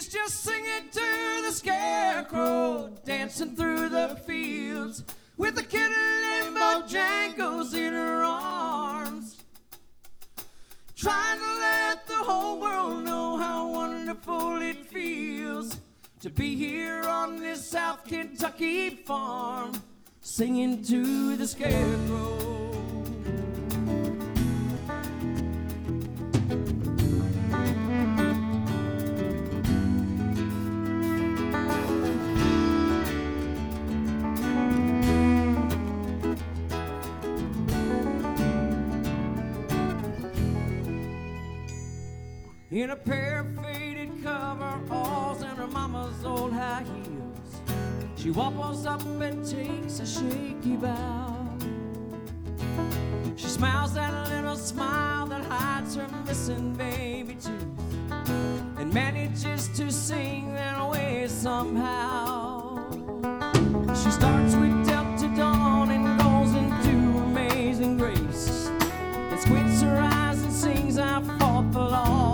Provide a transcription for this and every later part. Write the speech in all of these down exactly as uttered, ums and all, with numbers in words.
She's just singing to the scarecrow, dancing through the fields with a kitten named Bojangles in her arms, trying to let the whole world know how wonderful it feels to be here on this South Kentucky farm, singing to the scarecrow. In a pair of faded coveralls and her mama's old high heels, she wobbles up and takes a shaky bow. She smiles that little smile that hides her missing baby tooth, and manages to sing that way somehow. She starts with Delta Dawn and goes into Amazing Grace, and squints her eyes and sings, I fought the law.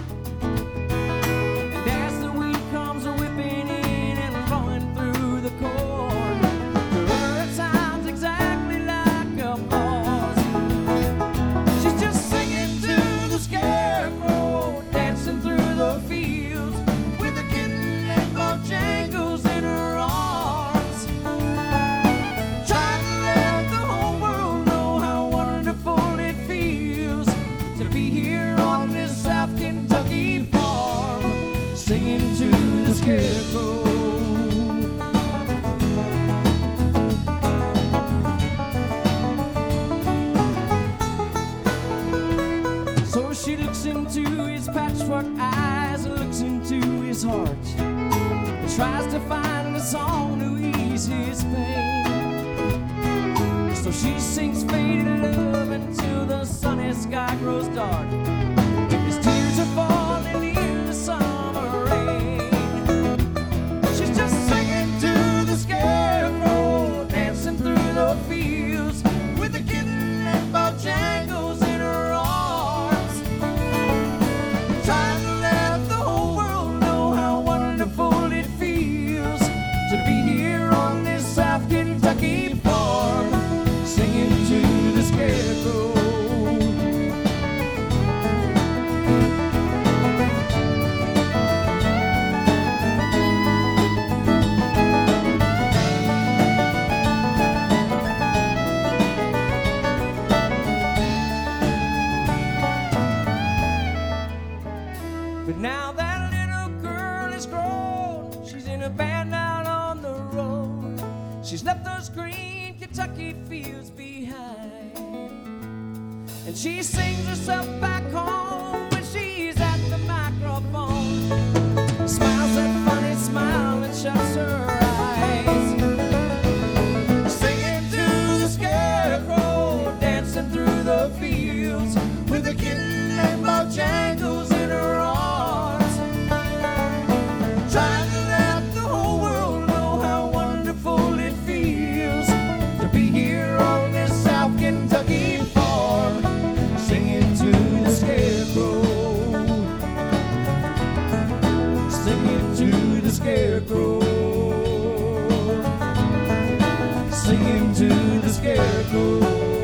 Singing to the scarecrow. So she looks into his patchwork eyes and looks into his heart, and tries to find a song to ease his pain. So she sings faded love until the sunny sky grows dark. His tears are falling in the sun. Bojangles in her arms, trying to let the whole world know how wonderful it feels to be here on this South Kentucky farm, singing to the scarecrow. But now that little girl is grown, she's in a band out on the road. She's left those green Kentucky fields behind, and she sings herself back home when she's at the microphone. Smiles that funny smile and shuts her eyes, singing to the scarecrow, dancing through the fields with a kitten named Bojangles in her arms. Kentucky farm, singing to the scarecrow, singing to the scarecrow, singing to the scarecrow.